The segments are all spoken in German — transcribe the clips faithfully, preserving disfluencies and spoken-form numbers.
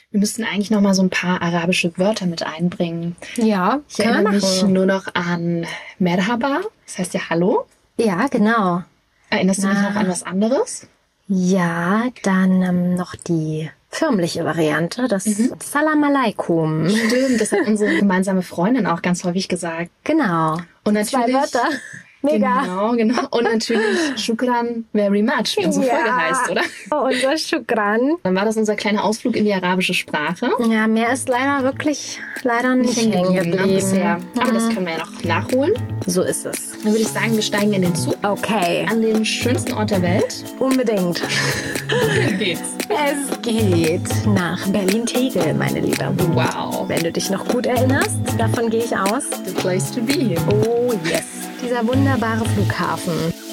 Wir müssten eigentlich noch mal so ein paar arabische Wörter mit einbringen. Ja, Ich erinnere mich nur noch an Merhaba, das heißt ja Hallo. Ja, genau. Erinnerst du dich Na. noch an was anderes? Ja, dann ähm, noch die firmliche Variante, das Mhm. Salam Alaikum. Stimmt, das hat unsere gemeinsame Freundin auch ganz häufig gesagt. Genau. Und natürlich, Zwei Wörter. Mega. Genau, genau. Und natürlich Shukran very much, wie unsere Folge heißt, oder? Oh, unser Shukran. Dann war das unser kleiner Ausflug in die arabische Sprache. Ja, mehr ist leider wirklich leider nicht hängen Ne, geblieben. bisher. Aber das Mhm. können wir ja noch nachholen. So ist es. Dann würde ich sagen, wir steigen in den Zug Okay, an den schönsten Ort der Welt. unbedingt. Wohin geht's? Es geht nach Berlin-Tegel, meine Liebe. Wow, Wenn du dich noch gut erinnerst, davon gehe ich aus. the place to be. Oh yes. Dieser wunderbare Flughafen.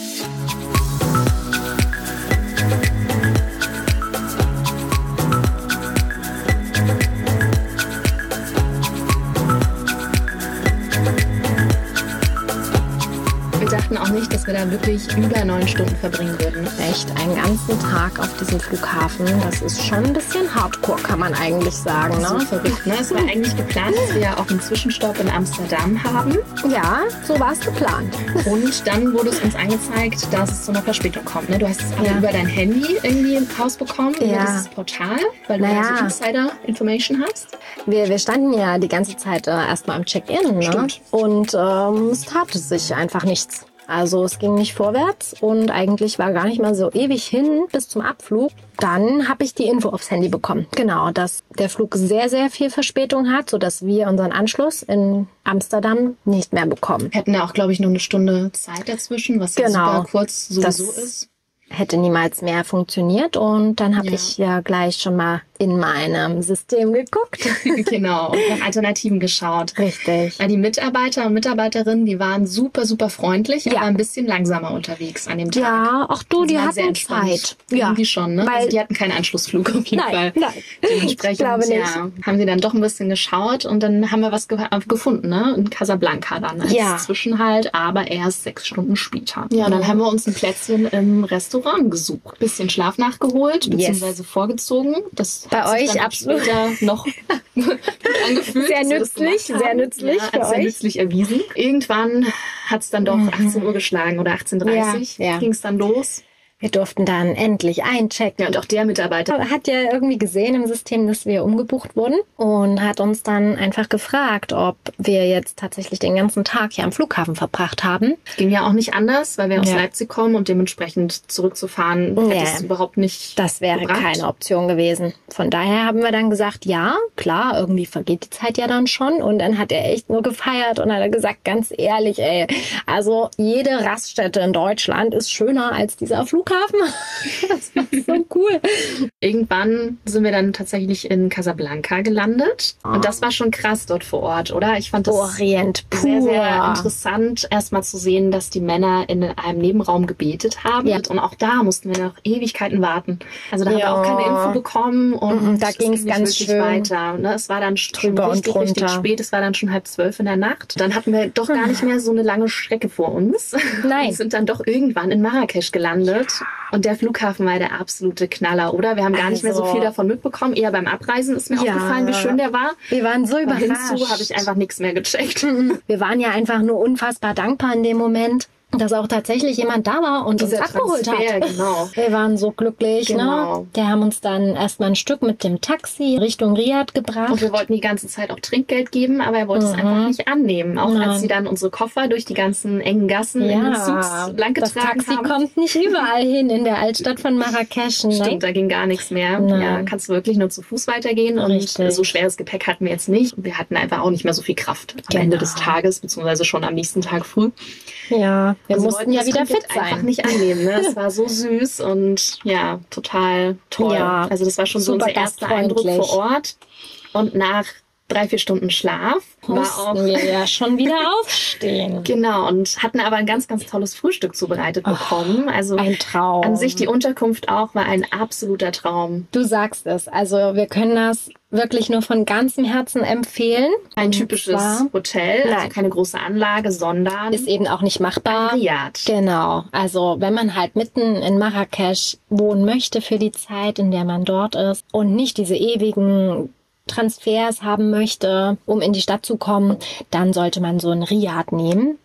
Wir dachten auch nicht, dass wir da wirklich über neun Stunden verbringen würden. Echt einen ganzen Tag auf diesem Flughafen. Das ist schon ein bisschen Hardcore, kann man eigentlich sagen. So Ne? verrückt, ne? Es war eigentlich geplant, dass wir ja auch einen Zwischenstopp in Amsterdam haben. Ja, so war es geplant. Und dann wurde es uns angezeigt, dass es zu einer Verspätung kommt. Ne? Du hast es alle Ja. über dein Handy irgendwie rausbekommen, über Ja. dieses Portal, weil du Naja. ja so Insider-Information hast. Wir, wir standen ja die ganze Zeit äh, erstmal am Check-in. Ne? Stimmt. Und ähm, es tat sich einfach nichts. Also es ging nicht vorwärts und eigentlich war gar nicht mal so ewig hin bis zum Abflug. Dann habe ich die Info aufs Handy bekommen. Genau, dass der Flug sehr, sehr viel Verspätung hat, sodass wir unseren Anschluss in Amsterdam nicht mehr bekommen. Wir hatten ja auch, glaube ich, nur eine Stunde Zeit dazwischen, was ja Genau. super kurz sowieso Das ist. hätte niemals mehr funktioniert. Und dann habe Ja. ich ja gleich schon mal in meinem System geguckt. Genau, und nach Alternativen geschaut. Richtig. Weil die Mitarbeiter und Mitarbeiterinnen, die waren super, super freundlich, Ja. aber ein bisschen langsamer unterwegs an dem Tag. Ja, auch du, Also die waren sehr hatten entspannt. Zeit. Ja, Irgendwie schon, ne? Weil- Also die hatten keinen Anschlussflug auf jeden Nein, Fall. nein. Dementsprechend Ich glaube nicht. ja, haben sie dann doch ein bisschen geschaut und dann haben wir was ge gefunden, ne? In Casablanca dann als Ja. Zwischenhalt, aber erst sechs Stunden später. Ja, und dann haben wir uns ein Plätzchen im Restaurant gesucht. Bisschen Schlaf nachgeholt, beziehungsweise vorgezogen. Das Bei hat sich euch dann auch absolut. später noch gut angefühlt. Sehr dass wir das nützlich, gemacht sehr haben. nützlich Ja, für als sehr euch. nützlich erwiesen. Irgendwann hat es dann doch achtzehn Uhr geschlagen oder achtzehn Uhr dreißig. Ja, ja. Ging es dann los. Wir durften dann endlich einchecken. Ja, und auch der Mitarbeiter. Er hat ja irgendwie gesehen im System, dass wir umgebucht wurden und hat uns dann einfach gefragt, ob wir jetzt tatsächlich den ganzen Tag hier am Flughafen verbracht haben. Ging ja auch nicht anders, weil wir aus Ja. Leipzig kommen und dementsprechend zurückzufahren Nee. hätte es überhaupt nicht Das wäre gebracht. keine Option gewesen. Von daher haben wir dann gesagt, ja, klar, irgendwie vergeht die Zeit ja dann schon. Und dann hat er echt nur gefeiert und hat er gesagt, ganz ehrlich, ey, also jede Raststätte in Deutschland ist schöner als dieser Flughafen. Das war so cool. Irgendwann sind wir dann tatsächlich in Casablanca gelandet. Und das war schon krass dort vor Ort, oder? Ich fand das Orient pur. sehr, sehr interessant, erstmal zu sehen, dass die Männer in einem Nebenraum gebetet haben. Ja. Und auch da mussten wir noch Ewigkeiten warten. Also da haben Ja. wir auch keine Info bekommen. Und Mhm, da es ging's ging nicht ganz wirklich schön weiter. Ne? Es war dann schon drüber und richtig, richtig drunter. spät. Es war dann schon halb zwölf in der Nacht. Dann hatten wir doch gar nicht mehr so eine lange Strecke vor uns. Nein. Und sind dann doch irgendwann in Marrakesch gelandet. Und der Flughafen war der absolute Knaller, oder? Wir haben gar nicht mehr so Also- viel davon mitbekommen. Eher beim Abreisen ist mir Ja. aufgefallen, wie schön der war. Wir waren so Aber überrascht. hinzu habe ich einfach nichts mehr gecheckt. Wir waren ja einfach nur unfassbar dankbar in dem Moment, dass auch tatsächlich jemand da war und uns Dieser abgeholt Transfer, hat. genau. Wir waren so glücklich. Genau. Ne? Die haben uns dann erstmal ein Stück mit dem Taxi Richtung Riad Und gebracht. wir wollten die ganze Zeit auch Trinkgeld geben, aber er wollte es Mhm. einfach nicht annehmen. Auch Nein. als sie dann unsere Koffer durch die ganzen engen Gassen in den Zugs das langgetragen Taxi haben. kommt nicht überall hin in der Altstadt von Marrakesch. Ne? Stimmt, da ging gar nichts mehr. Nein. Ja, kannst du wirklich nur zu Fuß weitergehen. Richtig. Und so schweres Gepäck hatten wir jetzt nicht. Und wir hatten einfach auch nicht mehr so viel Kraft am Genau. Ende des Tages, beziehungsweise schon am nächsten Tag früh. Ja, wir Also mussten wollten ja das wieder Trinkgeld fit sein. einfach nicht annehmen. Ne? Es war so süß und ja, total toll. Ja, also das war schon so super unser erster Eindruck gastfreundlich. vor Ort. Und nach drei, vier Stunden Schlaf war auch... Mussten wir ja schon wieder aufstehen. Genau, und hatten aber ein ganz, ganz tolles Frühstück zubereitet bekommen. Also Ein Traum. an sich die Unterkunft auch war ein absoluter Traum. Du sagst es. Also wir können das wirklich nur von ganzem Herzen empfehlen. Ein typisches Hotel, also keine große Anlage, sondern ist eben auch nicht machbar. Ein Riad. Genau. Also wenn man halt mitten in Marrakesch wohnen möchte für die Zeit, in der man dort ist und nicht diese ewigen Transfers haben möchte, um in die Stadt zu kommen, dann sollte man so ein Riad nehmen.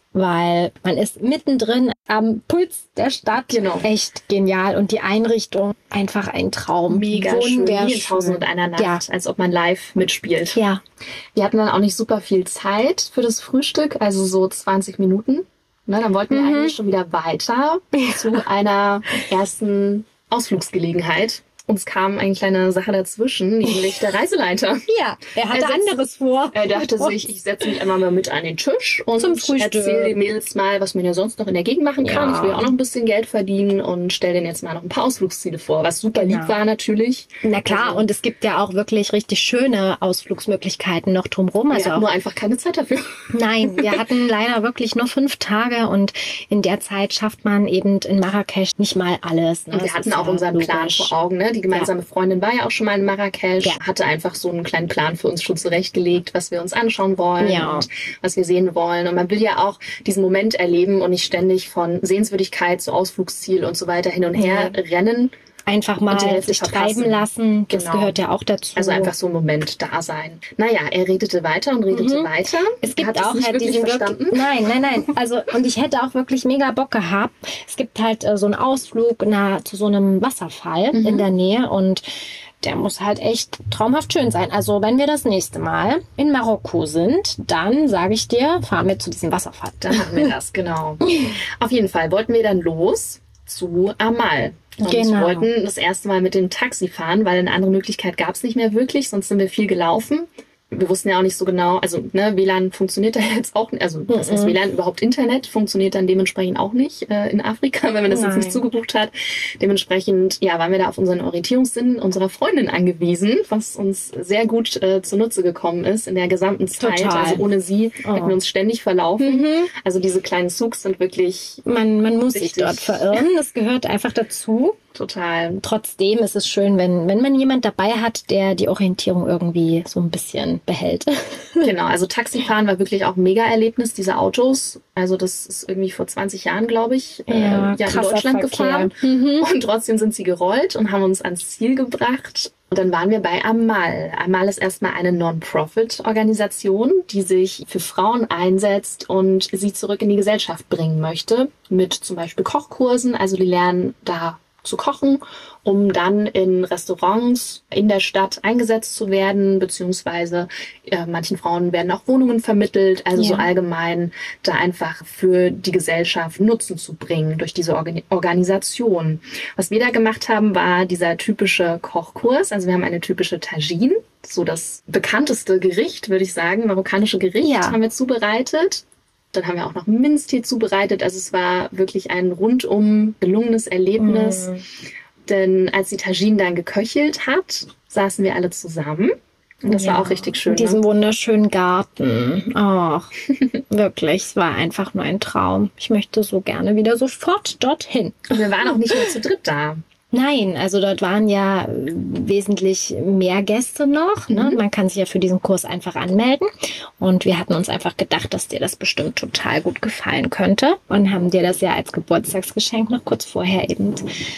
Weil man ist mittendrin am Puls der Stadt. Genau. Echt genial. Und die Einrichtung, einfach ein Traum. Mega schön. Wie in Tausend und einer Nacht. Ja. Als ob man live mitspielt. Ja. Wir hatten dann auch nicht super viel Zeit für das Frühstück, also so zwanzig Minuten. Ne, dann wollten wir mhm. eigentlich schon wieder weiter zu einer ersten Ausflugsgelegenheit. Uns kam eine kleine Sache dazwischen, nämlich der Reiseleiter. Ja, er hatte er setzt, anderes vor. Er dachte sich, ich setze mich einmal mal mit an den Tisch und erzähle den Mädels mal, was man ja sonst noch in der Gegend machen kann. Ja. Ich will auch noch ein bisschen Geld verdienen und stelle denen jetzt mal noch ein paar Ausflugsziele vor, was super lieb ja. war natürlich. Na klar, also, und es gibt ja auch wirklich richtig schöne Ausflugsmöglichkeiten noch drumherum. Wir also hatten auch, nur einfach keine Zeit dafür. Nein, wir hatten leider wirklich nur fünf Tage und in der Zeit schafft man eben in Marrakesch nicht mal alles. Ne? Und wir das hatten auch ja unseren logisch. Plan vor Augen, ne? Die gemeinsame ja. Freundin war ja auch schon mal in Marrakesch, ja. hatte einfach so einen kleinen Plan für uns schon zurechtgelegt, was wir uns anschauen wollen ja. und was wir sehen wollen. Und man will ja auch diesen Moment erleben und nicht ständig von Sehenswürdigkeit zu Ausflugsziel und so weiter hin und her ja. rennen. Einfach mal sich treiben lassen, das genau. gehört ja auch dazu. Also einfach so ein Moment da sein. Naja, er redete weiter und redete mhm. weiter. Es gibt hat auch nicht halt wirklich diesen verstanden. Wirklich, nein, nein, nein. Also und ich hätte auch wirklich mega Bock gehabt. Es gibt halt äh, so einen Ausflug na, zu so einem Wasserfall mhm. in der Nähe und der muss halt echt traumhaft schön sein. Also wenn wir das nächste Mal in Marokko sind, dann sage ich dir, fahren wir zu diesem Wasserfall. Dann machen wir das, genau. Auf jeden Fall wollten wir dann los zu Amal. Und genau. wir wollten das erste Mal mit dem Taxi fahren, weil eine andere Möglichkeit gab es nicht mehr wirklich, sonst sind wir viel gelaufen. Wir wussten ja auch nicht so genau, also ne, W L A N funktioniert da jetzt auch nicht, also das heißt W L A N, überhaupt Internet funktioniert dann dementsprechend auch nicht äh, in Afrika, wenn man das Nein. jetzt nicht zugebucht hat. Dementsprechend, ja, waren wir da auf unseren Orientierungssinn unserer Freundin angewiesen, was uns sehr gut äh, zunutze gekommen ist in der gesamten Zeit. Total. Also ohne sie oh. hätten wir uns ständig verlaufen. Mhm. Also diese kleinen Zugs sind wirklich Man, man muss sich dort verirren, das gehört einfach dazu. Total. Trotzdem ist es schön, wenn, wenn man jemand dabei hat, der die Orientierung irgendwie so ein bisschen behält. Genau, also Taxifahren war wirklich auch ein Mega-Erlebnis, diese Autos. Also das ist irgendwie vor zwanzig Jahren, glaube ich, ja, äh, ja in Deutschland Verkehr. gefahren. Mhm. Und trotzdem sind sie gerollt und haben uns ans Ziel gebracht. Und dann waren wir bei Amal. Amal ist erstmal eine Non-Profit-Organisation, die sich für Frauen einsetzt und sie zurück in die Gesellschaft bringen möchte. Mit zum Beispiel Kochkursen. Also die lernen da zu kochen, um dann in Restaurants in der Stadt eingesetzt zu werden, beziehungsweise äh, manchen Frauen werden auch Wohnungen vermittelt, also ja. so allgemein da einfach für die Gesellschaft Nutzen zu bringen durch diese Organ- Organisation. Was wir da gemacht haben, war dieser typische Kochkurs, also wir haben eine typische Tagine, so das bekannteste Gericht, würde ich sagen, marokkanische Gericht ja. haben wir zubereitet. Dann haben wir auch noch Minztee zubereitet. Also es war wirklich ein rundum gelungenes Erlebnis. Mm. Denn als die Tagine dann geköchelt hat, saßen wir alle zusammen. Und das ja, war auch richtig schön. In diesem ne? wunderschönen Garten. Ach, wirklich, es war einfach nur ein Traum. Ich möchte so gerne wieder sofort dorthin. Und wir waren auch nicht mehr zu dritt da. Nein, also dort waren ja wesentlich mehr Gäste noch. Ne? Mhm. Man kann sich ja für diesen Kurs einfach anmelden. Und wir hatten uns einfach gedacht, dass dir das bestimmt total gut gefallen könnte. Und haben dir das ja als Geburtstagsgeschenk noch kurz vorher eben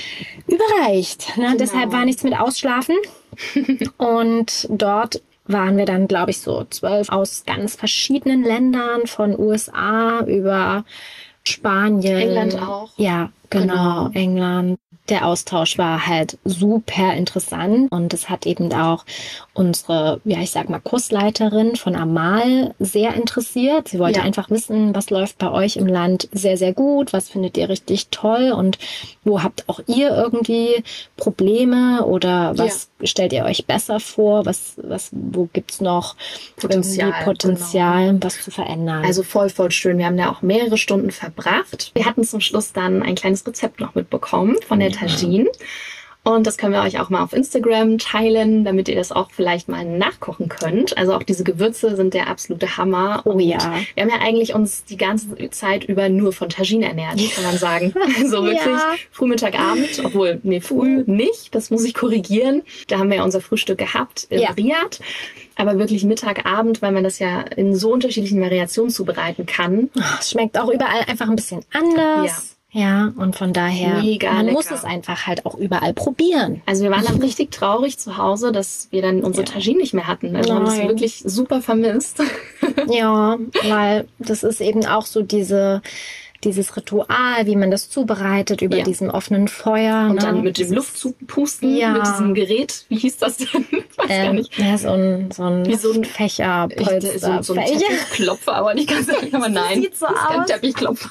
überreicht. Ne? Genau. Deshalb war nichts mit Ausschlafen. Und dort waren wir dann, glaube ich, so zwölf aus ganz verschiedenen Ländern, von U S A über Spanien. England auch. Ja, genau, genau. England. Der Austausch war halt super interessant und es hat eben auch unsere, ja ich sag mal, Kursleiterin von Amal sehr interessiert. Sie wollte ja. einfach wissen, was läuft bei euch im Land sehr, sehr gut, was findet ihr richtig toll und wo habt auch ihr irgendwie Probleme oder was ja. stellt ihr euch besser vor, was, was, wo gibt's noch Potenzial, Potenzial genau. was zu verändern. Also voll, voll schön. Wir haben da auch mehrere Stunden verbracht. Wir hatten zum Schluss dann ein kleines Rezept noch mitbekommen von der Tagine. Und das können wir euch auch mal auf Instagram teilen, damit ihr das auch vielleicht mal nachkochen könnt. Also auch diese Gewürze sind der absolute Hammer. Oh und ja. Wir haben ja eigentlich uns die ganze Zeit über nur von Tagine ernährt, kann man sagen. Also wirklich Ja. früh, Mittag, Abend. Obwohl, nee, früh nicht. Das muss ich korrigieren. Da haben wir ja unser Frühstück gehabt in Ja. Riyadh. Aber wirklich Mittag, Abend, weil man das ja in so unterschiedlichen Variationen zubereiten kann. Es schmeckt auch überall einfach ein bisschen anders. Ja, und von daher, Mega man lecker. muss es einfach halt auch überall probieren. Also wir waren dann richtig traurig zu Hause, dass wir dann unsere Ja. Tagine nicht mehr hatten. Also wir haben das Nein. wirklich super vermisst. Ja, weil das ist eben auch so diese, dieses Ritual, wie man das zubereitet über Ja. diesem offenen Feuer. Und ne? dann mit dem Luftpusten, Ja. mit diesem Gerät. Wie hieß das denn? Ich weiß gar ähm, nicht. ja, so ein, so ein Wie so ein- Fächer, Ich, Polster, so, so ein Fächer. Teppichklopfer, aber nicht ganz sagen, aber nein. sieht so das ist kein aus. Teppichklopfer.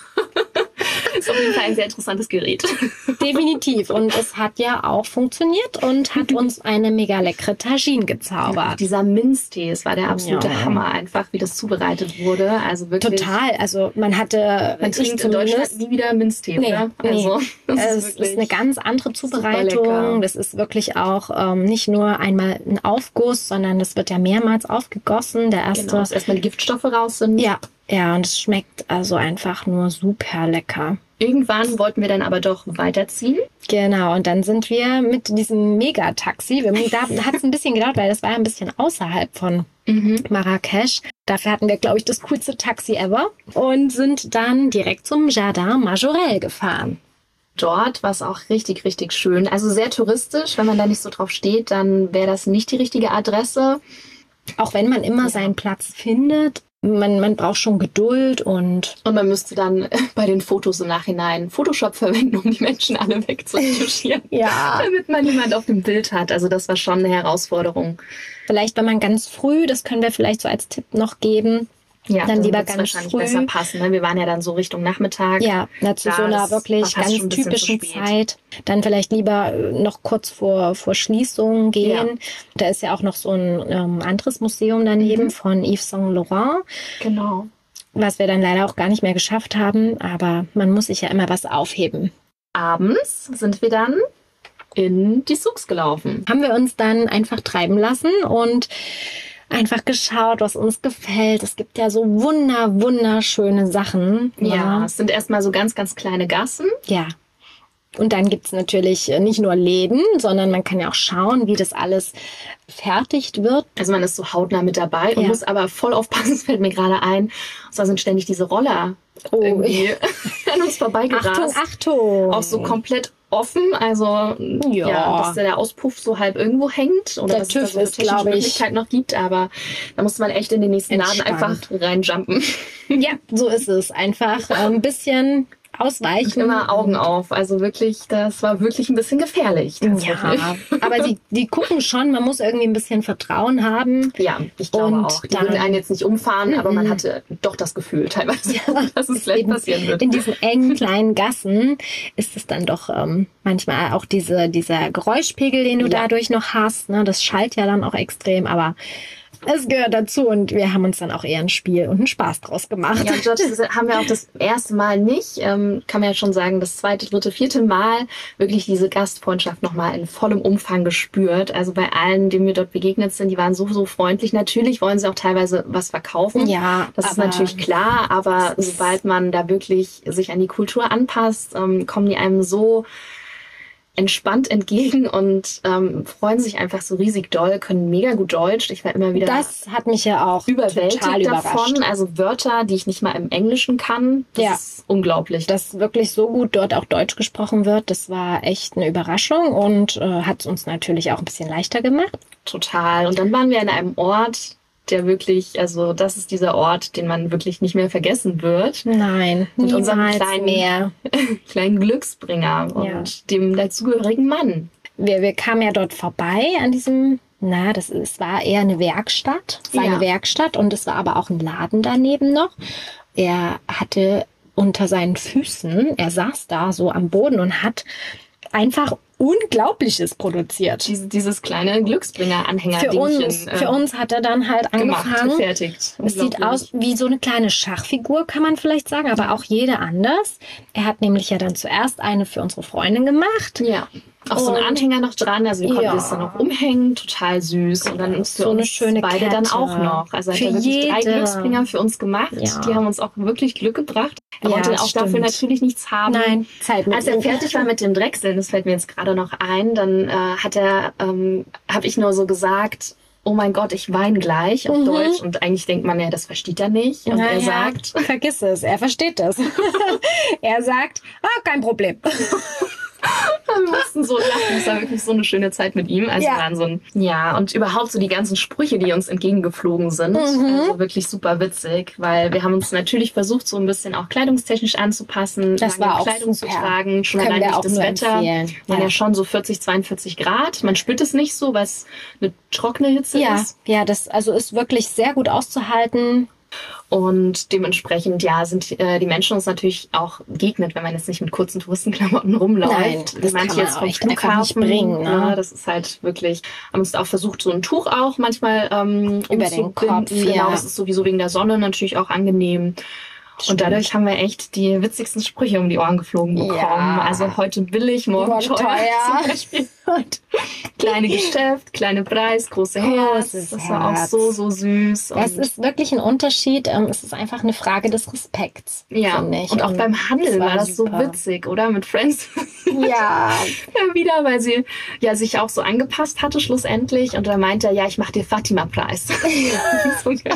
Ist auf jeden Fall ein sehr interessantes Gerät. Definitiv. Und es hat ja auch funktioniert und hat uns eine mega leckere Tagine gezaubert. Dieser Minztee, es war der absolute Ja. Hammer, einfach wie das zubereitet wurde. Also wirklich. Total. Also man hatte, Man ich trinkt in Deutschland zumindest, nie wieder Minztee, Nee, oder? nee. Also, das es ist ist, wirklich eine ganz andere super lecker. Zubereitung. Das ist wirklich auch ähm, nicht nur einmal ein Aufguss, sondern das wird ja mehrmals aufgegossen. Der erste, Genau, dass erstmal die Giftstoffe raus sind. ja, ja, und es schmeckt also einfach nur super lecker. Irgendwann wollten wir dann aber doch weiterziehen. Genau, und dann sind wir mit diesem Megataxi, wir- da hat es ein bisschen gedauert, weil das war ja ein bisschen außerhalb von Marrakesch. Dafür hatten wir, glaube ich, das coolste Taxi ever und sind dann direkt zum Jardin Majorelle gefahren. Dort war es auch richtig, richtig schön. Also sehr touristisch. Wenn man da nicht so drauf steht, dann wäre das nicht die richtige Adresse. Auch wenn man immer seinen Platz findet, man, man braucht schon Geduld und Und man müsste dann bei den Fotos im Nachhinein Photoshop verwenden, um die Menschen alle wegzuretuschieren. ja, Damit man niemand auf dem Bild hat. Also das war schon eine Herausforderung. vielleicht wenn man ganz früh, das können wir vielleicht so als Tipp noch geben, Ja, dann lieber wird's ganz wahrscheinlich früh. besser passen. Ne? Wir waren ja dann so Richtung Nachmittag. Ja, na, zu Ja, so einer das war wirklich fast ganz schon ein bisschen typischen zu spät. Zeit. Dann vielleicht lieber äh, noch kurz vor, vor Schließung gehen. Ja. Da ist ja auch noch so ein ähm, anderes Museum daneben Mhm. von Yves Saint Laurent, Genau. was wir dann leider auch gar nicht mehr geschafft haben. Aber man muss sich ja immer was aufheben. Abends sind wir dann in die Souks gelaufen. Haben wir uns dann einfach treiben lassen und einfach geschaut, was uns gefällt. Es gibt ja so wunder, wunderschöne Sachen. Ja, es sind erstmal so ganz, ganz kleine Gassen. Ja. Und dann gibt's natürlich äh, nicht nur Läden, sondern man kann ja auch schauen, wie das alles fertigt wird. Also man ist so hautnah mit dabei und Ja. muss aber voll aufpassen, es fällt mir gerade ein. Und zwar sind ständig diese Roller Oh, irgendwie an uns vorbeigerast. Achtung, Achtung! Auch so komplett offen, also ja. Ja. dass der Auspuff so halb irgendwo hängt oder Der dass es da TÜV so eine ist, technische glaub ich, Möglichkeit noch gibt, aber da muss man echt in den nächsten Laden entspannt. einfach reinjumpen. Ja, so ist es. Einfach äh, ein bisschen ausweichen. Immer Augen auf, also wirklich, das war wirklich ein bisschen gefährlich. tatsächlich. Ja, aber die, die gucken schon, man muss irgendwie ein bisschen Vertrauen haben. Ja, ich glaube Und auch. Die dann- würden einen jetzt nicht umfahren, aber man Mhm. hatte doch das Gefühl teilweise, dass es gleich Eben passieren wird. In diesen engen kleinen Gassen ist es dann doch ähm, manchmal auch diese, dieser Geräuschpegel, den du Ja. dadurch noch hast. Ne? Das schallt ja dann auch extrem, aber es gehört dazu und wir haben uns dann auch eher ein Spiel und einen Spaß draus gemacht. Ja, und George, das haben wir auch das erste Mal nicht, ähm, kann man ja schon sagen, das zweite, dritte, vierte Mal wirklich diese Gastfreundschaft nochmal in vollem Umfang gespürt. Also bei allen, denen wir dort begegnet sind, die waren so, so freundlich. Natürlich wollen sie auch teilweise was verkaufen. Ja, Das ist aber natürlich klar, aber das ist- sobald man da wirklich sich an die Kultur anpasst, ähm, kommen die einem so entspannt entgegen und ähm, freuen sich einfach so riesig doll, können mega gut Deutsch. Ich war immer wieder Das hat mich ja auch überwältigt total überrascht. davon. Also Wörter, die ich nicht mal im Englischen kann. Das Ja. ist unglaublich. Dass wirklich so gut dort auch Deutsch gesprochen wird, das war echt eine Überraschung und äh, hat es uns natürlich auch ein bisschen leichter gemacht. Total. Und dann waren wir an einem Ort, der wirklich, also das ist dieser Ort, den man wirklich nicht mehr vergessen wird. Nein, Mit unserem niemals kleinen- mehr. Kleinen Glücksbringer und Ja. dem dazugehörigen Mann. Wir, wir kamen ja dort vorbei an diesem, na, das es war eher eine Werkstatt, seine Ja. Werkstatt und es war aber auch ein Laden daneben noch. Er hatte unter seinen Füßen, er saß da so am Boden und hat einfach Unglaubliches produziert. Diese, dieses kleine Glücksbringer-Anhänger. Für uns, für uns hat er dann halt gemacht, angefangen. gefertigt. Es sieht Unglaublich. aus wie so eine kleine Schachfigur, kann man vielleicht sagen, aber auch jede anders. Er hat nämlich ja dann zuerst eine für unsere Freundin gemacht. Ja. auch so ein Und- Anhänger noch dran, also wir konnten Ja. das dann noch umhängen, total süß. Und dann ist für So eine uns schöne beide dann Kette. auch noch. Also hat Für er wirklich drei jede. Glücksbringer für uns gemacht. Ja. Die haben uns auch wirklich Glück gebracht. Er Ja, wollte das auch dafür stimmt. natürlich nichts haben. Nein, Zeit mit Als er ihm. fertig war mit dem Drechseln, das fällt mir jetzt gerade noch ein, dann äh, hat er, ähm, habe ich nur so gesagt, oh mein Gott, ich weine gleich auf Mhm. Deutsch. Und eigentlich denkt man ja, das versteht er nicht. Und er Naja, sagt, vergiss es, er versteht das. Er sagt, ah, kein Problem. wir mussten so lachen. Es war wirklich so eine schöne Zeit mit ihm. Also Ja. Wahnsinn. Ja, und überhaupt so die ganzen Sprüche, die uns entgegengeflogen sind. Mhm. Also wirklich super witzig, weil wir haben uns natürlich versucht, so ein bisschen auch kleidungstechnisch anzupassen, Das lange war auch Kleidung super. zu tragen. Schon Können allein wir durch auch das nur Wetter. empfehlen. Waren Ja. ja schon so vierzig, zweiundvierzig Grad. Man spürt es nicht so, weil es eine trockene Hitze Ja, ist. ja, das also ist wirklich sehr gut auszuhalten. Und dementsprechend, ja, sind äh, die Menschen uns natürlich auch begegnet, wenn man jetzt nicht mit kurzen Touristenklamotten rumläuft. Nein, Wie das manche kann man jetzt auch vom echt einfach Flughafen nicht bringen, ne? Ja, das ist halt wirklich, haben uns auch versucht, so ein Tuch auch manchmal ähm, Über den umzubinden. Kopf, Genau, ja. das ist sowieso wegen der Sonne natürlich auch angenehm. Und dadurch haben wir echt die witzigsten Sprüche um die Ohren geflogen bekommen. Ja. Also heute billig, morgen, Morgen teuer. teuer. Zum Beispiel. Und kleine Geschäft, kleine Preis, große Herz. Großes Das war auch Herz. so, so süß. Es Und ist wirklich ein Unterschied. ähm, Es ist einfach eine Frage des Respekts, Ja, finde ich. und auch beim Handel das war das so super. witzig, oder? Mit Friends. Ja, Ja, wieder, weil sie ja sich auch so angepasst hatte schlussendlich. Und da meinte er, ja, ich mach dir Fatima-Preis. So, ja.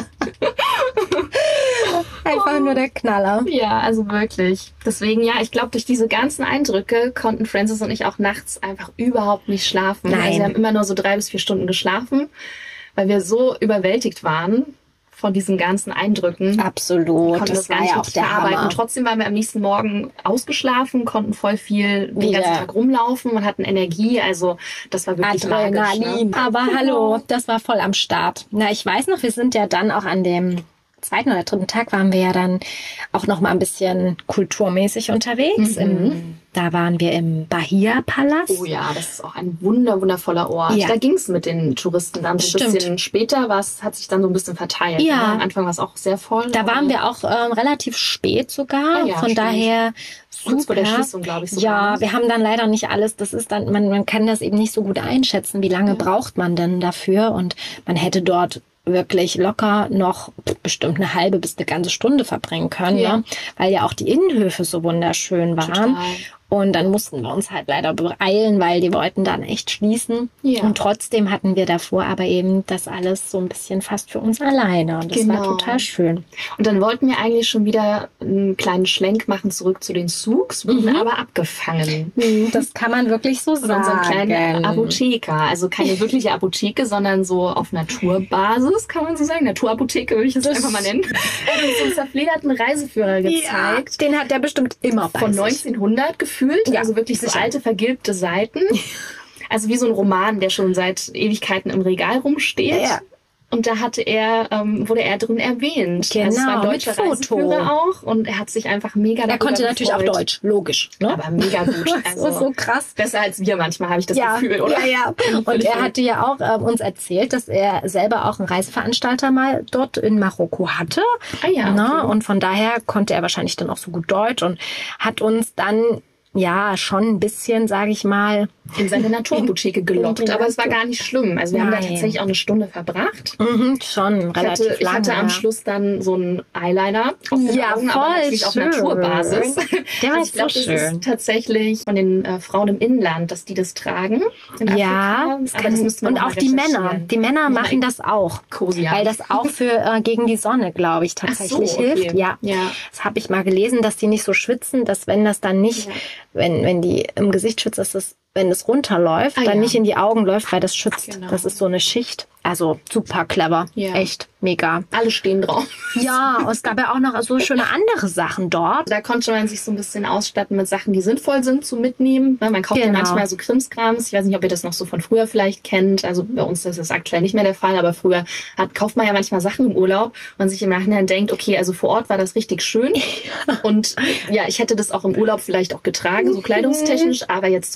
einfach nur der Knaller. Ja, also wirklich. Deswegen, ja, ich glaube, durch diese ganzen Eindrücke konnten Francis und ich auch nachts einfach überhaupt nicht schlafen. Nein. Also wir haben immer nur so drei bis vier Stunden geschlafen, weil wir so überwältigt waren von diesen ganzen Eindrücken. Absolut. Konnten Das gar war nicht ja auch richtig der verarbeiten. Hammer. Trotzdem waren wir am nächsten Morgen ausgeschlafen, konnten voll viel den Wieder. ganzen Tag rumlaufen und hatten Energie. Also das war wirklich magisch. Adrenalin. Ne? Aber hallo, das war voll am Start. Na, ich weiß noch, wir sind ja dann auch an dem zweiten oder dritten Tag waren wir ja dann auch noch mal ein bisschen kulturmäßig unterwegs. Mhm. Im, da waren wir im Bahia-Palast. Oh ja, das ist auch ein wunder, wundervoller Ort. Ja. Da ging es mit den Touristen dann so ein Stimmt. bisschen später, was hat sich dann so ein bisschen verteilt. Ja. Ne? Am Anfang war es auch sehr voll. Da aber waren wir auch ähm, relativ spät sogar. Ah ja, Von stimmt. daher kurz vor der super. Schließung, glaube ich. sogar. Ja, wir haben dann leider nicht alles. Das ist dann, man, man kann das eben nicht so gut einschätzen. Wie lange Ja. braucht man denn dafür? Und man hätte dort wirklich locker noch bestimmt eine halbe bis eine ganze Stunde verbringen können, Ja. ne? Weil ja auch die Innenhöfe so wunderschön waren. Total. Und dann mussten wir uns halt leider beeilen, weil die wollten dann echt schließen. Ja. Und trotzdem hatten wir davor aber eben das alles so ein bisschen fast für uns alleine. Und das Genau. war total schön. Und dann wollten wir eigentlich schon wieder einen kleinen Schlenk machen zurück zu den Souks, wurden Mhm. aber abgefangen. Das kann man wirklich so Von unserem kleinen sagen. Apotheker. Also keine wirkliche Apotheke, sondern so auf Naturbasis, kann man so sagen. Naturapotheke würde ich es Das- einfach mal nennen. Er hat uns so einen zerflederten Reiseführer gezeigt. den hat der bestimmt immer bei Von sich. neunzehnhundert gefühlt. Ja, Also wirklich so sicher. alte, vergilbte Seiten. Also wie so ein Roman, der schon seit Ewigkeiten im Regal rumsteht. Ja. Und da hatte er, ähm, wurde er drin erwähnt. Genau, also es war ein mit deutscher Foto. Reiseführer auch. Und er hat sich einfach mega Er darüber konnte natürlich auch gefreut. Deutsch, logisch. Ne? Aber mega gut. Das Also ist so krass. besser als wir manchmal, habe ich das Ja, Gefühl, oder? ja, ja. Und Völlig er verrückt. hatte ja auch äh, uns erzählt, dass er selber auch einen Reiseveranstalter mal dort in Marokko hatte. Ah ja, Na, okay. und von daher konnte er wahrscheinlich dann auch so gut Deutsch und hat uns dann ja schon ein bisschen, sage ich mal, in seine Naturapotheke gelockt. In die Aber es war Natur- gar nicht schlimm. Also wir haben da Nein. tatsächlich auch eine Stunde verbracht. mhm, schon Ich relativ hatte, ich lange. hatte am Schluss dann so einen Eyeliner auf den Ja, Augen, aber voll natürlich auf schön. Naturbasis. Der war Also ich glaube, so das schön. ist tatsächlich von den äh, Frauen im Inland, dass die das tragen. In Ja, Afrika. Aber das müsste man und noch auch mal die Männer. recherchieren. Die Männer machen das auch. Kosia. Weil das auch für äh, gegen die Sonne, glaube ich, Ach so, tatsächlich okay. hilft. Ja. Ja. Das habe ich mal gelesen, dass die nicht so schwitzen, dass wenn das dann nicht, Ja. wenn, wenn die im Gesicht schwitzt, dass das, wenn es runterläuft, Ah, dann ja. nicht in die Augen läuft, weil das schützt. Genau. Das ist so eine Schicht. Also super clever. Ja. Echt mega. Alle stehen drauf. Ja, und es gab ja auch noch so schöne andere Sachen dort. Da konnte man sich so ein bisschen ausstatten mit Sachen, die sinnvoll sind zu mitnehmen. Ne, Man kauft ja Genau. manchmal so Krimskrams. Ich weiß nicht, ob ihr das noch so von früher vielleicht kennt. Also bei uns ist das aktuell nicht mehr der Fall, aber früher hat, kauft man ja manchmal Sachen im Urlaub und man sich im Nachhinein denkt, okay, also vor Ort war das richtig schön. Und ja, ich hätte das auch im Urlaub vielleicht auch getragen, so kleidungstechnisch, aber jetzt zu Hause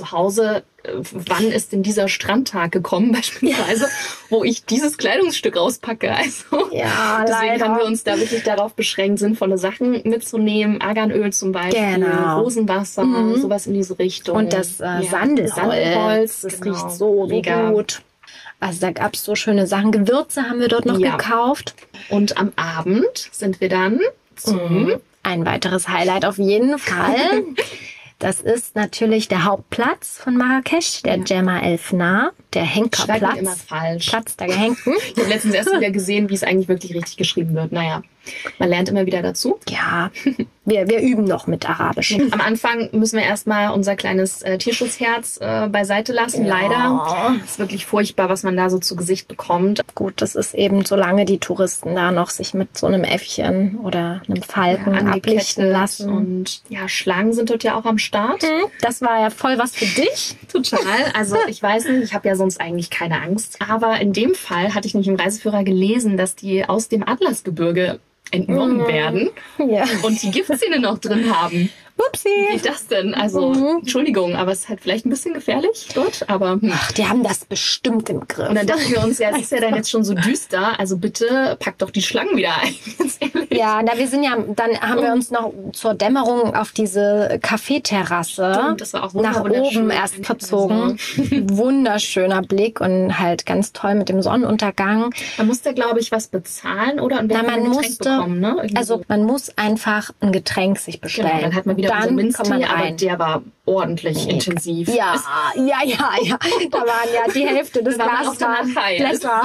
dachte, wann ist denn dieser Strandtag gekommen beispielsweise, ja. wo ich dieses Kleidungsstück rauspacke. Also ja, deswegen leider. haben wir uns da wirklich darauf beschränkt, sinnvolle Sachen mitzunehmen. Arganöl zum Beispiel, genau. Rosenwasser, mhm. sowas in diese Richtung. Und das äh, ja, Sandelholz, Sandelholz, das genau. riecht so, so Mega. gut. Also da gab es so schöne Sachen. Gewürze haben wir dort noch ja. gekauft. Und am Abend sind wir dann zum... Mhm. Ein weiteres Highlight auf jeden Fall. Das ist natürlich der Hauptplatz von Marrakesch, der ja. Jemaa el Fna, der Henkerplatz. Immer falsch. Platz der Gehängten. Ich habe letztens erst wieder gesehen, wie es eigentlich wirklich richtig geschrieben wird. Naja, man lernt immer wieder dazu. Ja, wir, wir üben noch mit Arabisch. Am Anfang müssen wir erstmal unser kleines äh, Tierschutzherz äh, beiseite lassen, ja. leider. Es ist wirklich furchtbar, was man da so zu Gesicht bekommt. Gut, das ist eben, solange die Touristen da noch sich mit so einem Äffchen oder einem Falken ja, ablichten lassen. Und ja, Schlangen sind dort ja auch am Start. Das war ja voll was für dich. Total. Also ich weiß nicht, ich habe ja sonst eigentlich keine Angst. Aber in dem Fall hatte ich nämlich im Reiseführer gelesen, dass die aus dem Atlasgebirge entnommen mhm. werden ja. und die Giftszene noch drin haben. Upsi. Wie geht das denn? Also, mhm. Entschuldigung, aber es ist halt vielleicht ein bisschen gefährlich dort, aber... Hm. Ach, die haben das bestimmt im Griff. Und dann dachten wir uns, ja, es ist ja dann jetzt schon so düster, also bitte packt doch die Schlangen wieder ein. Ja, da wir sind ja, dann haben wir uns noch zur Dämmerung auf diese Kaffeeterrasse Stimmt, das war auch nach oben erst verzogen. Also. Wunderschöner Blick und halt ganz toll mit dem Sonnenuntergang. Man musste, glaube ich, was bezahlen, oder? Und Na, man ein musste, bekommen, ne? also so. man muss einfach ein Getränk sich bestellen. Genau, dann hat man wieder dann Minztee, man aber rein. der war ordentlich nee. intensiv. Ja, ja, ja, ja. Da waren ja die Hälfte des Glases Blätter.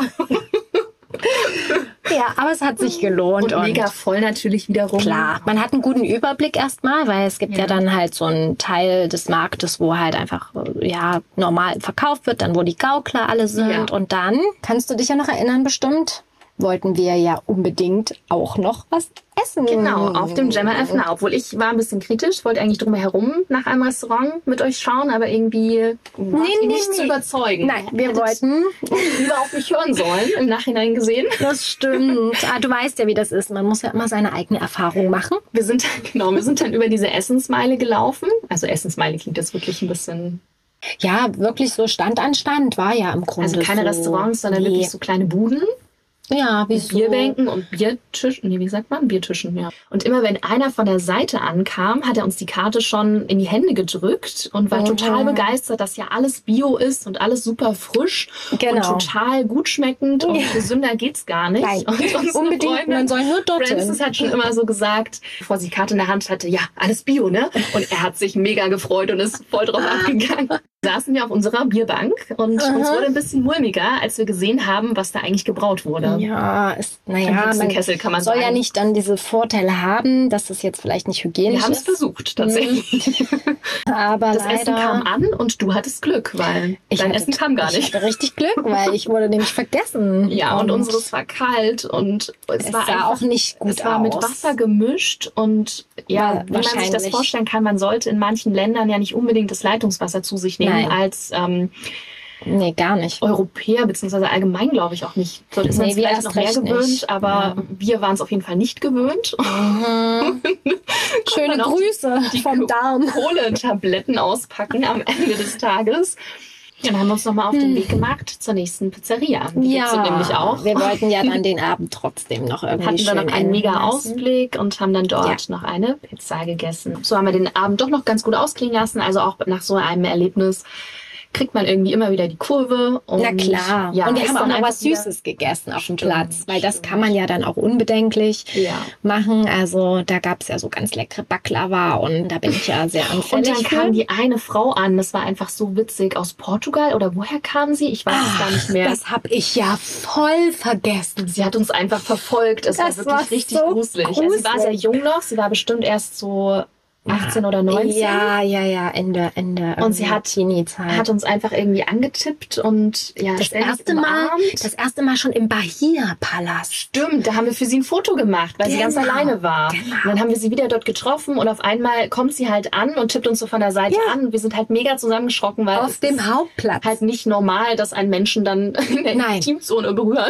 Ja, aber es hat sich gelohnt. Und, und mega voll natürlich wiederum. Klar, man hat einen guten Überblick erstmal, weil es gibt ja. ja dann halt so einen Teil des Marktes, wo halt einfach ja normal verkauft wird, dann wo die Gaukler alle sind. Ja. Und dann, kannst du dich ja noch erinnern bestimmt, wollten wir ja unbedingt auch noch was essen. Genau, auf dem Jemaa el Fna. Obwohl ich war ein bisschen kritisch, wollte eigentlich drum herum nach einem Restaurant mit euch schauen, aber irgendwie war nee, nee, nicht nee. zu überzeugen. Nein, wir Hättet wollten lieber auf mich hören sollen, im Nachhinein gesehen. Das stimmt. Ah, du weißt ja, wie das ist. Man muss ja immer seine eigene Erfahrung machen. Wir sind, genau, wir sind dann über diese Essensmeile gelaufen. Also Essensmeile klingt jetzt wirklich ein bisschen... Ja, wirklich so Stand an Stand war ja im Grunde Also keine so. Restaurants, sondern nee. wirklich so kleine Buden. Ja, wie so. Bierbänken und Biertischen, nee, wie sagt man? Biertischen, ja. Und immer wenn einer von der Seite ankam, hat er uns die Karte schon in die Hände gedrückt und war mhm. total begeistert, dass ja alles Bio ist und alles super frisch genau. und total gut schmeckend und ja. gesünder geht's gar nicht. Nein, und unbedingt, Freundin, man soll nur dorthin. Francis hat schon immer so gesagt, bevor sie die Karte in der Hand hatte, ja, alles Bio, ne? Und er hat sich mega gefreut und ist voll drauf abgegangen. Saßen wir auf unserer Bierbank und Aha. uns wurde ein bisschen mulmiger, als wir gesehen haben, was da eigentlich gebraut wurde. Ja, ist, naja, man Kessel kann man soll sagen. ja nicht dann diese Vorteile haben, dass das jetzt vielleicht nicht hygienisch ist. Wir haben es ist. versucht, tatsächlich. Aber das leider, Essen kam an und du hattest Glück, weil ich dein hatte, Essen kam gar nicht. Ich hatte richtig Glück, weil ich wurde nämlich vergessen. Ja, und, und unseres war kalt und es, es war sah einfach, auch nicht gut Es war aus. mit Wasser gemischt und ja, wie man sich das vorstellen kann, man sollte in manchen Ländern ja nicht unbedingt das Leitungswasser zu sich nehmen Nein. als ähm, Nee, gar nicht. Europäer, beziehungsweise allgemein glaube ich auch nicht. Dort ist man nee, es vielleicht noch mehr gewöhnt, nicht. aber ja. wir waren es auf jeden Fall nicht gewöhnt. Mhm. Schöne Grüße die vom Darm. Kohlentabletten auspacken am Ende des Tages. Dann haben wir uns nochmal auf den Weg gemacht zur nächsten Pizzeria. Die ja, gibt's nämlich auch. Wir wollten ja dann den Abend trotzdem noch irgendwie Hatten schön wir noch einen mega lassen. Ausblick und haben dann dort ja. noch eine Pizza gegessen. So haben wir den Abend doch noch ganz gut ausklingen lassen. Also auch nach so einem Erlebnis kriegt man irgendwie immer wieder die Kurve. Und Na klar. Ja, und wir haben auch noch was wieder Süßes gegessen auf dem Stimmt, Platz, weil das stimmt. kann man ja dann auch unbedenklich Ja. machen. Also da gab es ja so ganz leckere Baklava und da bin ich ja sehr anfällig. Und dann kam die eine Frau an, das war einfach so witzig, aus Portugal oder woher kam sie? Ich weiß Ach, es gar nicht mehr. Das habe ich ja voll vergessen. Sie hat uns einfach verfolgt. Es Das war wirklich war richtig so gruselig. gruselig. Also sie war sehr jung noch, sie war bestimmt erst so achtzehn oder neunzehn. Ja, ja, ja, Ende, Ende. Und sie hat, Teenie-Zeit. hat uns einfach irgendwie angetippt und ja, das erste Mal, das erste Mal schon im Bahia-Palast. Stimmt, da haben wir für sie ein Foto gemacht, weil genau, sie ganz alleine war. Genau. Und dann haben wir sie wieder dort getroffen und auf einmal kommt sie halt an und tippt uns so von der Seite ja. an. Wir sind halt mega zusammengeschrocken, weil auf es dem ist Hauptplatz halt nicht normal, dass ein Menschen dann in der Nein. Teamzone berühren.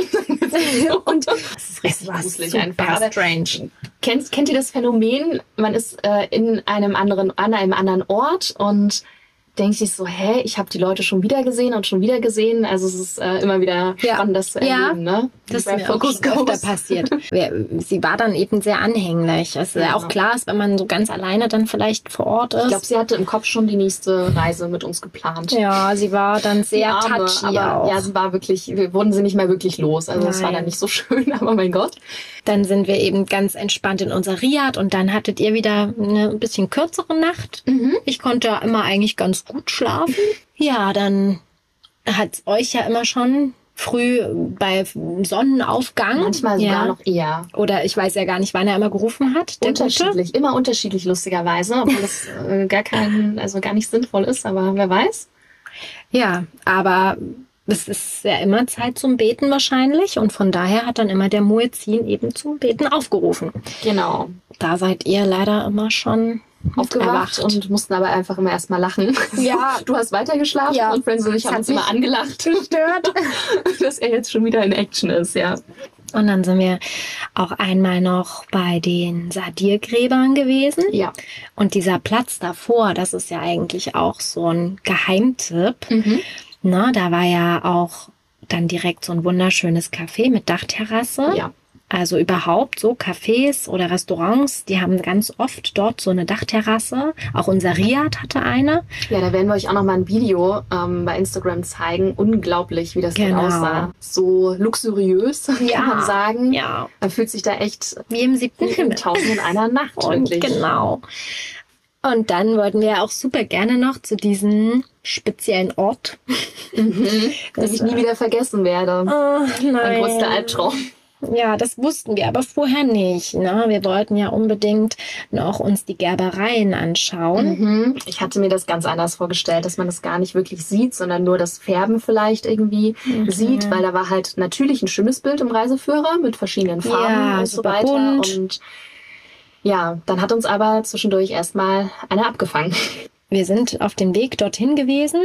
Und das ist richtig gruselig einfach. Aber strange. Kennt, kennt ihr das Phänomen? Man ist äh, in einem anderen, an einem anderen Ort und denkt sich so, hä, ich habe die Leute schon wieder gesehen und schon wieder gesehen. Also es ist äh, immer wieder Ja. spannend, das zu erleben. Ja. Ne? Das ist Bei mir auch Focus schon öfter Ghost. passiert. Wer- Sie war dann eben sehr anhänglich. Es ist ja Ja. auch klar, ist, wenn man so ganz alleine dann vielleicht vor Ort ist. Ich glaube, sie hatte im Kopf schon die nächste Reise mit uns geplant. ja, sie war dann Die sehr Arme, touchy aber auch. ja, sie war wirklich, wir wurden sie nicht mehr wirklich los. Also es war Nein. dann nicht so schön, aber mein Gott. Dann sind wir eben ganz entspannt in unser Riad und dann hattet ihr wieder eine ein bisschen kürzere Nacht. Ich konnte ja immer eigentlich ganz gut schlafen. Ja, dann hat's euch ja immer schon früh bei Sonnenaufgang. Manchmal sogar ja. noch eher. Oder ich weiß ja gar nicht, wann er immer gerufen hat. Der Gute. Unterschiedlich, immer unterschiedlich lustigerweise, obwohl das äh, gar kein, also gar nicht sinnvoll ist, aber wer weiß. Ja, aber es ist ja immer Zeit zum Beten wahrscheinlich und von daher hat dann immer der Muezzin eben zum Beten aufgerufen. Genau. Da seid ihr leider immer schon Aufgewacht erwacht. und mussten aber einfach immer erstmal lachen. Ja. Du hast weitergeschlafen Ja. und Friends und ich Das haben hat uns immer mich angelacht, gestört. dass er jetzt schon wieder in Action ist, ja. Und dann sind wir auch einmal noch bei den Sadir-Gräbern gewesen. Ja. Und dieser Platz davor, das ist ja eigentlich auch so ein Geheimtipp. Mhm. Na, da war ja auch dann direkt so ein wunderschönes Café mit Dachterrasse. Ja. Also überhaupt so Cafés oder Restaurants, die haben ganz oft dort so eine Dachterrasse. Auch unser Riad hatte eine. Ja, da werden wir euch auch noch mal ein Video ähm, bei Instagram zeigen. Unglaublich, wie das Genau. dort aussah. So luxuriös, Ja. kann man sagen. Ja, Man fühlt sich da echt wie im siebten im Himmel. Tausend und einer Nacht, Und wirklich. genau. Und dann wollten wir auch super gerne noch zu diesem speziellen Ort. Den ich nie wieder vergessen werde. Oh, Mein nein. größter Albtraum. Ja, das wussten wir aber vorher nicht. Ne? Wir wollten ja unbedingt noch uns die Gerbereien anschauen. Mhm. Ich hatte mir das ganz anders vorgestellt, dass man das gar nicht wirklich sieht, sondern nur das Färben vielleicht irgendwie Mhm. sieht, weil da war halt natürlich ein schönes Bild im Reiseführer mit verschiedenen Farben Ja, und so super weiter. bunt. Und ja, dann hat uns aber zwischendurch erstmal einer abgefangen. Wir sind auf dem Weg dorthin gewesen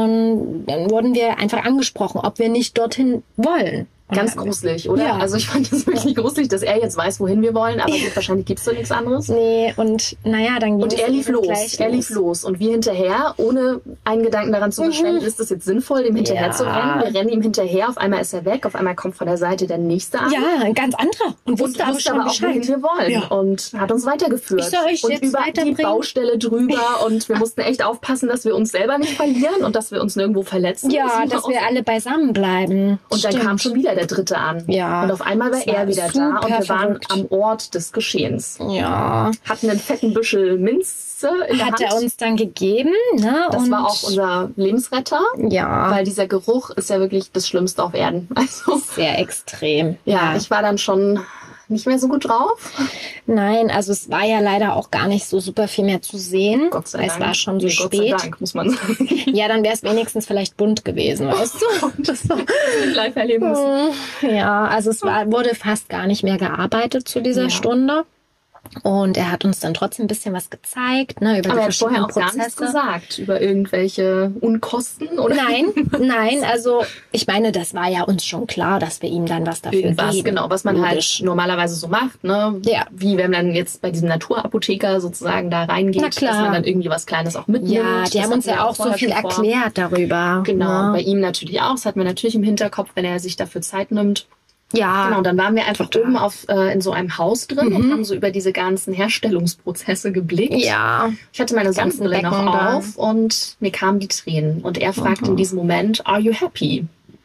und dann wurden wir einfach angesprochen, ob wir nicht dorthin wollen. Und Ganz dann- gruselig, oder? Ja. Also ich fand das wirklich gruselig, dass er jetzt weiß, wohin wir wollen, aber gut, wahrscheinlich gibt's doch nichts anderes. Nee, und naja, dann ging Und es er lief eben los, gleich er lief los. Und wir hinterher, ohne einen Gedanken daran zu verschwenden, ist es jetzt sinnvoll, ihm hinterher Ja. zu rennen. Wir rennen ihm hinterher, auf einmal ist er weg, auf einmal kommt von der Seite der nächste an. Ja, ein ganz anderer. Und Und wusste aber wusste schon aber auch, wohin Bescheid. wir wollen. Ja. Und hat uns weitergeführt. Ich soll euch und jetzt über die weiterbringen? Baustelle drüber. Und wir mussten echt aufpassen, dass wir uns selber nicht verlieren und dass wir uns nirgendwo verletzen. Ja, Das dass war wir auch- alle beisammen bleiben. Und dann Stimmt. kam schon wieder der Dritte an. Ja. Und auf einmal war Das war er wieder da. Und wir super waren verrückt. am Ort des Geschehens. Ja, Hatten einen fetten Büschel Minze in der hat Hand. er uns dann gegeben. Ne? Das und war auch unser Lebensretter. ja, Weil dieser Geruch ist ja wirklich das Schlimmste auf Erden. Also, sehr extrem. ja, ich war dann schon nicht mehr so gut drauf. Nein, also es war ja leider auch gar nicht so super viel mehr zu sehen. Gott sei weil Dank. Es war schon so Nee, Gott sei spät. Dank, muss man sagen. Ja, dann wäre es wenigstens vielleicht bunt gewesen, weißt du? Das war live erleben müssen. Ja, also es war, wurde fast gar nicht mehr gearbeitet zu dieser Ja. Stunde. Und er hat uns dann trotzdem ein bisschen was gezeigt, ne, über Aber die er hat vorher verschiedenen auch gar nichts Prozesse. gesagt über irgendwelche Unkosten oder Nein, nein, also ich meine, das war ja uns schon klar, dass wir ihm dann was dafür irgendwas, geben. genau, was man Logisch. halt normalerweise so macht, ne? Ja. Wie wenn man jetzt bei diesem Naturapotheker sozusagen da reingeht, Na klar. dass man dann irgendwie was Kleines auch mitnimmt. Ja, die Das haben uns hatten wir ja auch so vorher viel schon vor. erklärt darüber. Genau, bei Ne? ihm natürlich auch. Das hatten wir natürlich im Hinterkopf, wenn er sich dafür Zeit nimmt. Ja, Genau, und dann waren wir einfach Total. oben auf, äh, in so einem Haus drin und haben so über diese ganzen Herstellungsprozesse geblickt. ja. Ich hatte meine Ganzen Sonnenbrille noch Becken da. auf und mir kamen die Tränen. Und er fragt in diesem Moment, are you happy?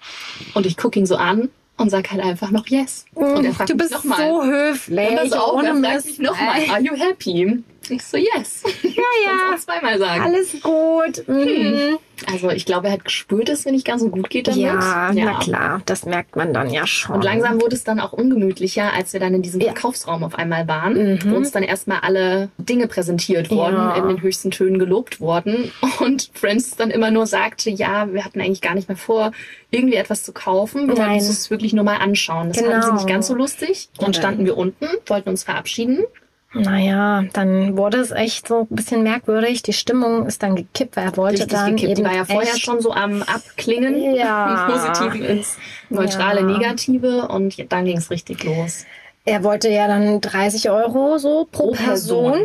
Und ich gucke ihn so an und sag halt einfach noch yes. Und er fragt Du mich bist nochmal. so höflich. Und das auch, ohne er fragt Mist. mich nochmal, Ey. are you happy? Ich so, yes. Ja, ja. auch zweimal sagen. Alles gut. Mhm. Also ich glaube, er hat gespürt, dass es mir nicht ganz so gut geht damit. Ja, na klar, das merkt man dann ja schon. Und langsam wurde es dann auch ungemütlicher, als wir dann in diesem Ja. Verkaufsraum auf einmal waren, wo uns dann erstmal alle Dinge präsentiert wurden, Ja. in den höchsten Tönen gelobt wurden. Und Francis dann immer nur sagte, ja, wir hatten eigentlich gar nicht mehr vor, irgendwie etwas zu kaufen. Wir wollten Nein. uns das wirklich nur mal anschauen. Das Genau. fanden sie nicht ganz so lustig. Dann Nein. standen wir unten, wollten uns verabschieden. Naja, dann wurde es echt so ein bisschen merkwürdig. Die Stimmung ist dann gekippt, weil er wollte Richtig dann gekippt. Die eben war ja vorher echt, schon so am Abklingen. Ja. Vom Positiven ins neutrale Ja. Negative. Und dann ging es richtig los. er wollte ja dann dreißig Euro so pro, Pro Person. Person.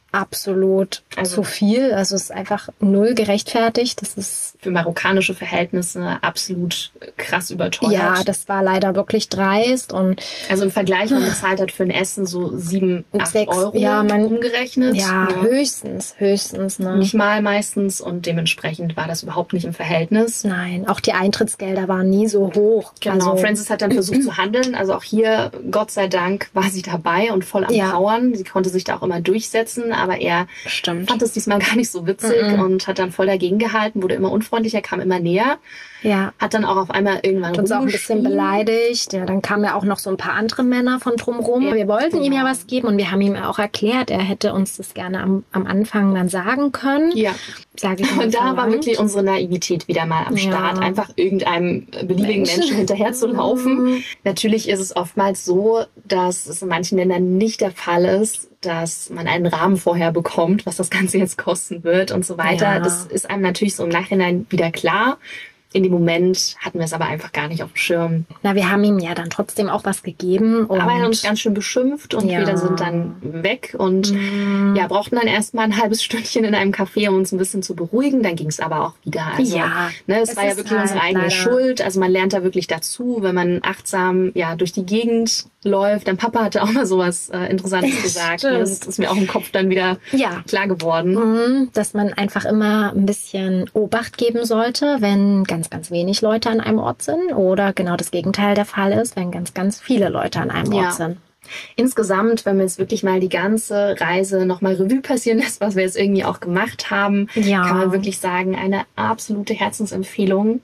absolut Also- zu viel. Also es ist einfach null gerechtfertigt. Das ist Für marokkanische Verhältnisse absolut krass überteuert. ja, das war leider wirklich dreist und Also im Vergleich, man bezahlt hat für ein Essen so sieben, acht Sechs, Euro ja, man- umgerechnet. ja, ne? höchstens, höchstens. Ne? Nicht mal meistens und dementsprechend war das überhaupt nicht im Verhältnis. Nein, auch die Eintrittsgelder waren nie so hoch. Genau, Also, Frances hat dann versucht zu handeln. Also auch hier, Gott sei Dank, war sie dabei und voll am Ja. Powern. Sie konnte sich da auch immer durchsetzen, aber er stimmt. fand es diesmal gar nicht so witzig Mhm. und hat dann voll dagegen gehalten, wurde immer unfreundlicher, kam immer näher, Ja. hat dann auch auf einmal irgendwann Hat uns auch ein bisschen rumgeschrien. beleidigt. Ja, dann kamen ja auch noch so ein paar andere Männer von drumrum. Ja, Wir wollten ihm ja genau. was geben und wir haben ihm auch erklärt, er hätte uns das gerne am, am Anfang dann sagen können. Ja, Sag ich mal und da war verlangt. wirklich unsere Naivität wieder mal am Ja. Start, einfach irgendeinem beliebigen Menschen. Menschen hinterher zu laufen. Mhm. Natürlich ist es oftmals so, dass es in manchen Ländern nicht der Fall ist, dass man einen Rahmen vorher bekommt, was das Ganze jetzt kosten wird und so weiter. Ja. Das ist einem natürlich so im Nachhinein wieder klar. In dem Moment hatten wir es aber einfach gar nicht auf dem Schirm. Na, wir haben ihm ja dann trotzdem auch was gegeben. Und Aber er hat uns ganz schön beschimpft und Ja. wir sind dann weg und Mhm. ja, brauchten dann erstmal ein halbes Stündchen in einem Café, um uns ein bisschen zu beruhigen. Dann ging es aber auch wieder. Also, Ja, ne, es, es war ja ist wirklich unsere halt eigene leider- Schuld. Also man lernt da wirklich dazu, wenn man achtsam ja durch die Gegend läuft. Dein Papa hatte auch mal sowas äh, Interessantes gesagt. Ne? Das ist mir auch im Kopf dann wieder Ja. klar geworden. Mhm, dass man einfach immer ein bisschen Obacht geben sollte, wenn ganz, ganz wenig Leute an einem Ort sind oder genau das Gegenteil der Fall ist, wenn ganz, ganz viele Leute an einem Ja. Ort sind. Insgesamt, wenn man jetzt wirklich mal die ganze Reise nochmal Revue passieren lässt, was wir jetzt irgendwie auch gemacht haben, Ja. kann man wirklich sagen, eine absolute Herzensempfehlung.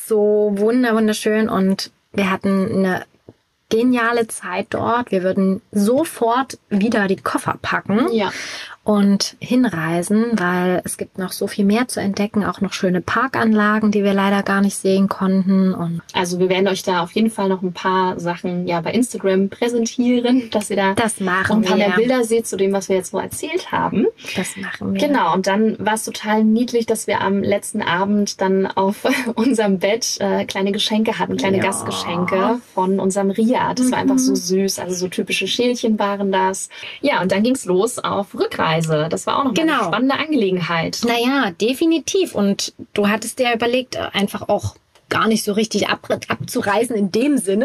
So wunder wunderschön und wir hatten eine geniale Zeit dort. Wir würden sofort wieder die Koffer packen Ja. und hinreisen, weil es gibt noch so viel mehr zu entdecken, auch noch schöne Parkanlagen, die wir leider gar nicht sehen konnten. Und Also wir werden euch da auf jeden Fall noch ein paar Sachen ja bei Instagram präsentieren, dass ihr da das noch machen ein paar wir. mehr Bilder seht zu dem, was wir jetzt so erzählt haben. Das machen wir. Genau, und dann war es total niedlich, dass wir am letzten Abend dann auf unserem Bett äh, kleine Geschenke hatten, kleine Ja. Gastgeschenke von unserem Riad. Das war einfach so süß, also so typische Schälchen waren das. Ja, und dann ging's los auf Rückreise. Das war auch noch mal Genau. eine spannende Angelegenheit. Naja, definitiv. Und du hattest dir überlegt, äh, einfach auch gar nicht so richtig ab, abzureisen in dem Sinne.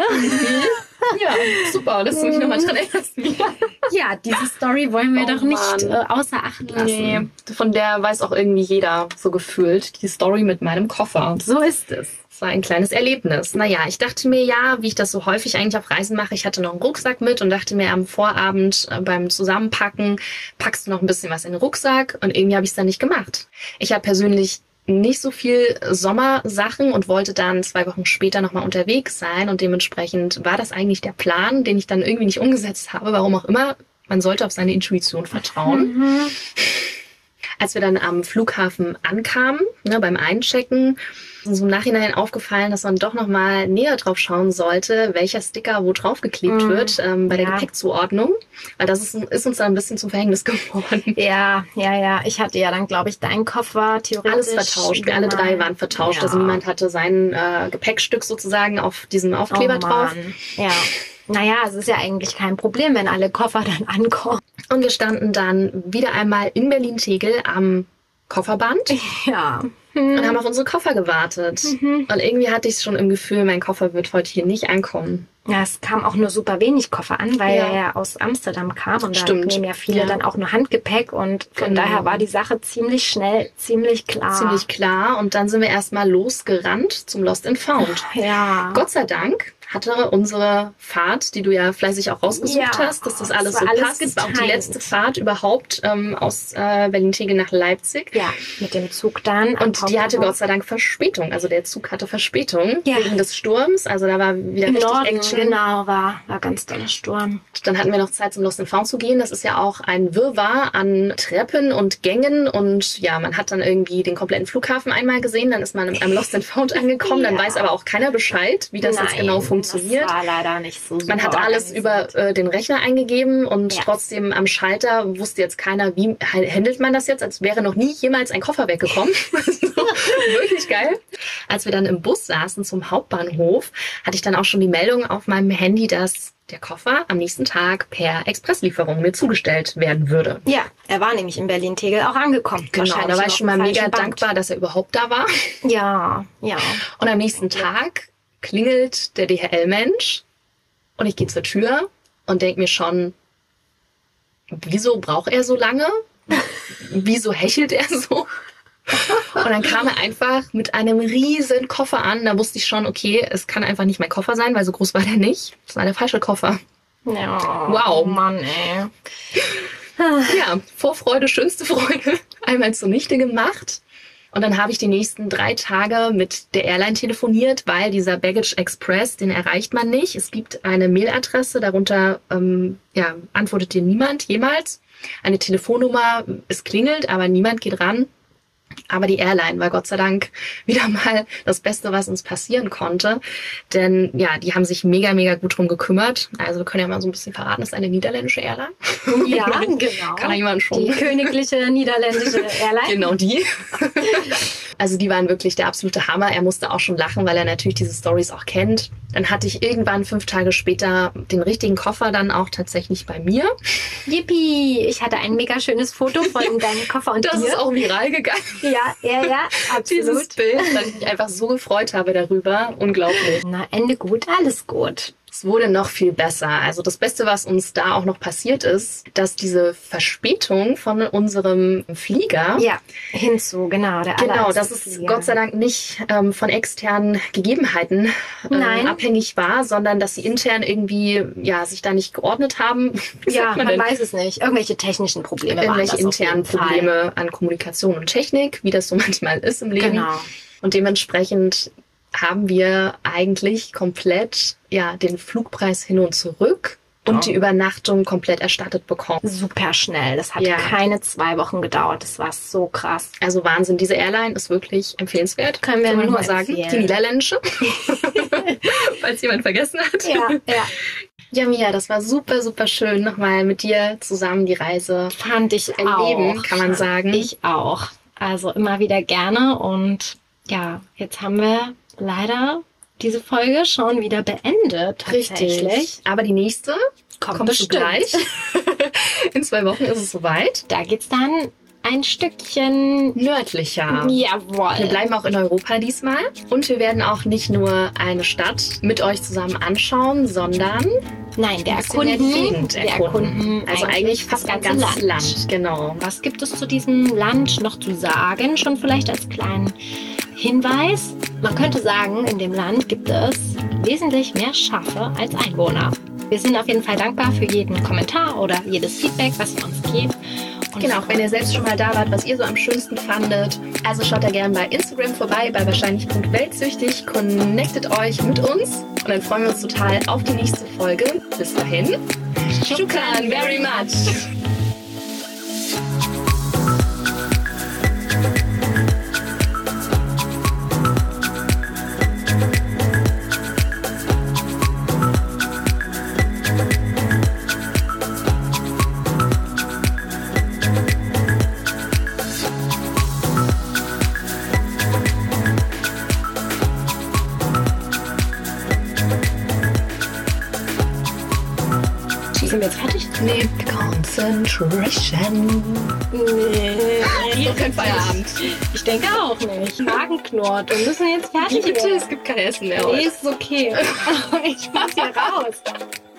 Ja, super, dass du mich nochmal dran erinnerst. Ja, diese Story wollen wir Oh doch nicht Mann. äh, außer Acht lassen. Nee, von der weiß auch irgendwie jeder so gefühlt. Die Story mit meinem Koffer. So ist es. Das war ein kleines Erlebnis. Naja, ich dachte mir ja, wie ich das so häufig eigentlich auf Reisen mache, ich hatte noch einen Rucksack mit und dachte mir am Vorabend äh, beim Zusammenpacken, packst du noch ein bisschen was in den Rucksack und irgendwie habe ich es dann nicht gemacht. Ich habe persönlich nicht so viel Sommersachen und wollte dann zwei Wochen später nochmal unterwegs sein und dementsprechend war das eigentlich der Plan, den ich dann irgendwie nicht umgesetzt habe, warum auch immer. Man sollte auf seine Intuition vertrauen. Mhm. Als wir dann am Flughafen ankamen, ne, beim Einchecken, ist uns im Nachhinein aufgefallen, dass man doch noch mal näher drauf schauen sollte, welcher Sticker wo draufgeklebt Mm, wird ähm, bei der ja. Gepäckzuordnung. Weil das ist, ist uns dann ein bisschen zum Verhängnis geworden. Ja, ja, ja. Ich hatte ja dann, glaube ich, deinen Koffer theoretisch. Alles vertauscht. Wir alle drei waren vertauscht. Ja. Also niemand hatte sein äh, Gepäckstück sozusagen auf diesem Aufkleber oh, drauf. Mann. Ja. Naja, es ist ja eigentlich kein Problem, wenn alle Koffer dann ankommen. Und wir standen dann wieder einmal in Berlin-Tegel am Kofferband Ja. und haben auf unsere Koffer gewartet. Mhm. Und irgendwie hatte ich schon im Gefühl, mein Koffer wird heute hier nicht ankommen. Ja, es kam auch nur super wenig Koffer an, weil Ja. er ja aus Amsterdam kam und da Stimmt. nehmen ja viele Ja. dann auch nur Handgepäck und von Genau. daher war die Sache ziemlich schnell, ziemlich klar. Ziemlich klar. Und dann sind wir erstmal losgerannt zum Lost and Found. Ja. Gott sei Dank hatte unsere Fahrt, die du ja fleißig auch rausgesucht Ja, hast, dass das alles es so war alles passt. Es war auch die getimt. letzte Fahrt überhaupt ähm, aus äh, Berlin-Tegel nach Leipzig. Ja, mit dem Zug dann. am Und die hatte Hauptbahnhof. Gott sei Dank Verspätung. Also der Zug hatte Verspätung Ja. wegen des Sturms. Also da war wieder Im richtig Norden, Action. genau, war, war ganz toller Sturm. Dann hatten wir noch Zeit, zum Lost and Found zu gehen. Das ist ja auch ein Wirrwarr an Treppen und Gängen. Und ja, man hat dann irgendwie den kompletten Flughafen einmal gesehen. Dann ist man am Lost and Found angekommen. Dann Ja. weiß aber auch keiner Bescheid, wie das jetzt Nein. genau funktioniert. funktioniert. Das war leider nicht so super. Man hat alles über äh, den Rechner eingegeben und ja. trotzdem am Schalter wusste jetzt keiner, wie handelt man das jetzt, als wäre noch nie jemals ein Koffer weggekommen. Also, wirklich geil. Als wir dann im Bus saßen zum Hauptbahnhof, hatte ich dann auch schon die Meldung auf meinem Handy, dass der Koffer am nächsten Tag per Expresslieferung mir zugestellt werden würde. Ja, er war nämlich in Berlin-Tegel auch angekommen. Genau, da war ich schon mal mega dankbar, dass er überhaupt da war. Ja, ja. Und am nächsten Tag klingelt der D H L-Mensch und ich gehe zur Tür und denke mir schon, wieso braucht er so lange? Wieso hechelt er so? Und dann kam er einfach mit einem riesen Koffer an. Da wusste ich schon, okay, es kann einfach nicht mein Koffer sein, weil so groß war der nicht. Das war der falsche Koffer. Ja, wow. Mann, ey. Ja, Vorfreude, schönste Freude. Einmal zunichte gemacht. Und dann habe ich die nächsten drei Tage mit der Airline telefoniert, weil dieser Baggage Express, den erreicht man nicht. Es gibt eine Mailadresse, darunter ähm, ja, antwortet dir niemand jemals. Eine Telefonnummer, es klingelt, aber niemand geht ran. Aber die Airline war Gott sei Dank wieder mal das Beste, was uns passieren konnte. Denn ja, die haben sich mega, mega gut drum gekümmert. Also wir können ja mal so ein bisschen verraten, das ist eine niederländische Airline. Ja, genau. Kann ja jemand schon. Die königliche niederländische Airline. Genau die. Also die waren wirklich der absolute Hammer. Er musste auch schon lachen, weil er natürlich diese Storys auch kennt. Dann hatte ich irgendwann fünf Tage später den richtigen Koffer dann auch tatsächlich bei mir. Yippie! Ich hatte ein mega schönes Foto von deinem Koffer und das dir. Das ist auch viral gegangen. Ja, ja, ja, absolut. Dieses Bild, dass ich mich einfach so gefreut habe darüber. Unglaublich. Na, Ende gut, alles gut. Es wurde noch viel besser. Also das Beste, was uns da auch noch passiert ist, dass diese Verspätung von unserem Flieger... Ja, hinzu, genau. Der genau, dass es Flieger. Gott sei Dank nicht ähm, von externen Gegebenheiten ähm, abhängig war, sondern dass sie intern irgendwie ja sich da nicht geordnet haben. Ja, man, man weiß es nicht. Irgendwelche technischen Probleme Irgendwelche waren das internen Probleme an Kommunikation und Technik, wie das so manchmal ist im Leben. Genau. Und dementsprechend haben wir eigentlich komplett ja den Flugpreis hin und zurück und oh. die Übernachtung komplett erstattet bekommen. Super schnell. Das hat ja. keine zwei Wochen gedauert. Das war so krass. Also Wahnsinn. Diese Airline ist wirklich empfehlenswert. Können wir Kann man nur mal sagen. Empfehlen. Die niederländische. Falls jemand vergessen hat. Ja, ja. Ja, Mia, das war super, super schön, nochmal mit dir zusammen die Reise fand ich erleben, auch. Kann man sagen. Ich auch. Also immer wieder gerne. Und ja, jetzt haben wir leider diese Folge schon wieder beendet. Richtig. Aber die nächste kommt, kommt bestimmt gleich. In zwei Wochen ist es soweit. Da geht's dann ein Stückchen nördlicher. Jawohl. Wir bleiben auch in Europa diesmal. Und wir werden auch nicht nur eine Stadt mit euch zusammen anschauen, sondern Nein, wir erkunden, die Gegend wir erkunden. erkunden. Also eigentlich fast ein ganzes Land. Land. Genau. Was gibt es zu diesem Land noch zu sagen? Schon vielleicht als kleinen Hinweis. Man könnte sagen, in dem Land gibt es wesentlich mehr Schafe als Einwohner. Wir sind auf jeden Fall dankbar für jeden Kommentar oder jedes Feedback, was ihr uns gebt. Und genau, wenn ihr selbst schon mal da wart, was ihr so am schönsten fandet. Also schaut da gerne bei Instagram vorbei, bei wahrscheinlich punkt weltsüchtig. Connectet euch mit uns und dann freuen wir uns total auf die nächste Folge. Bis dahin. Shukran very much. Sind wir jetzt fertig? Nee. Concentration. Nee. Jetzt kein Feierabend. Ich denke auch nicht. Magen knurrt. Wir müssen jetzt fertig Bitte, werden. es gibt kein Essen mehr Nee, heute. ist okay. Ich mach's hier raus.